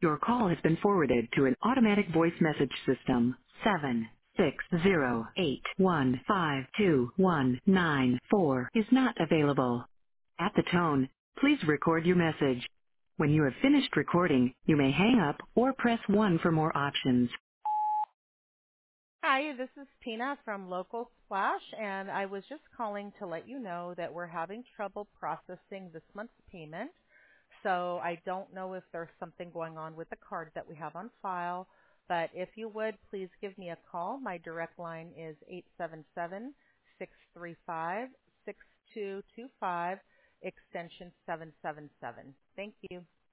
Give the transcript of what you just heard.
Your call has been forwarded to an automatic voice message system. 76081522194 is not available. At the tone, please record your message. When you have finished recording, you may hang up or press 1 for more options. Hi, this is Tina from Local Splash, and I was just calling to let you know that we're having trouble processing this month's payment. So I don't know if there's something going on with the card that we have on file, but if you would, please give me a call. My direct line is 877-635-6225, extension 777. Thank you.